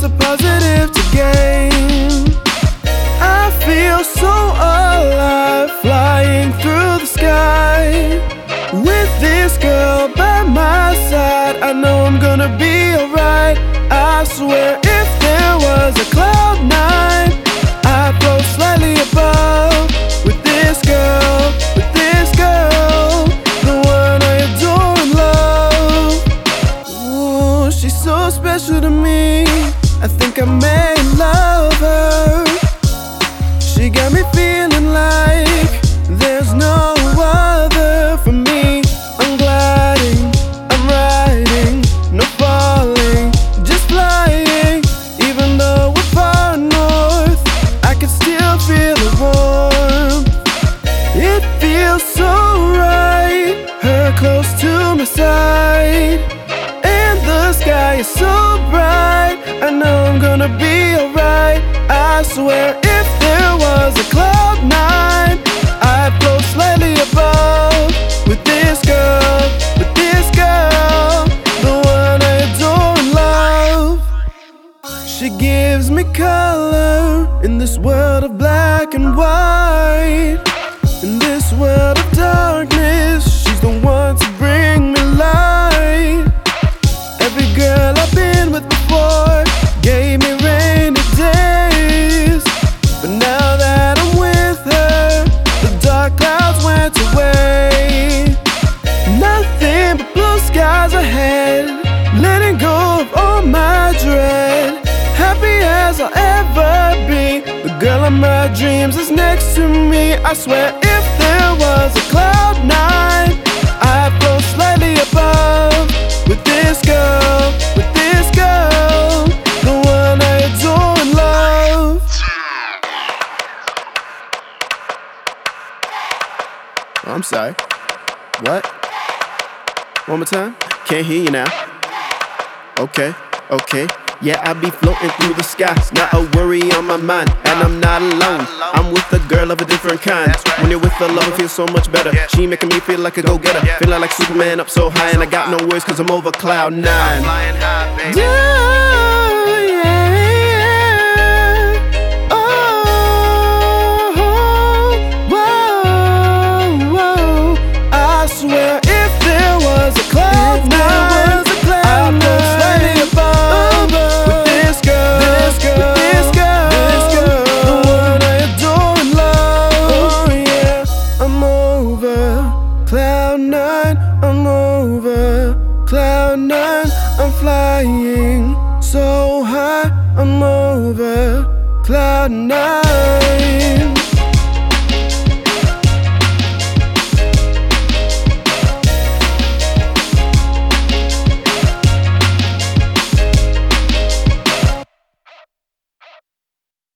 lots of positive to gain. I feel so alive, flying through the sky. With this girl by my side, I know I'm gonna be alright. I swear if there was a cloud nine, I'd float slightly above. With this girl, the one I adore and love. Ooh, she's so special to me, I think I may love her. She got me feeling like there's no other for me. I'm gliding, I'm riding, no falling, just flying. Even though we're far north, I can still feel the warmth. It feels so right, her close to my side. And the sky is so bright, I know I'm gonna be alright. I swear if there was a cloud nine, I'd float slightly above. With this girl, the one I adore and love. She gives me color in this world of black and white. In this world of darkness, she's the one to bring me light. Every girl I've been with before gave me rainy days, but now that I'm with her, the dark clouds went away. Nothing but blue skies ahead, letting go of all my dread. Happy as I'll ever be, the girl of my dreams is next to me. I swear if there was a cloud nine, I'd float slightly above. With this girl, the one I adore and love. Oh, I'm sorry. What? One more time? Can't hear you now. Okay. Yeah, I be floating through the sky, not a worry on my mind, and I'm not alone. I'm with a girl of a different kind. When you're with a lover, feels so much better. She making me feel like a go-getter, feeling like Superman up so high, and I got no words 'cause I'm over cloud nine. Flying high, baby.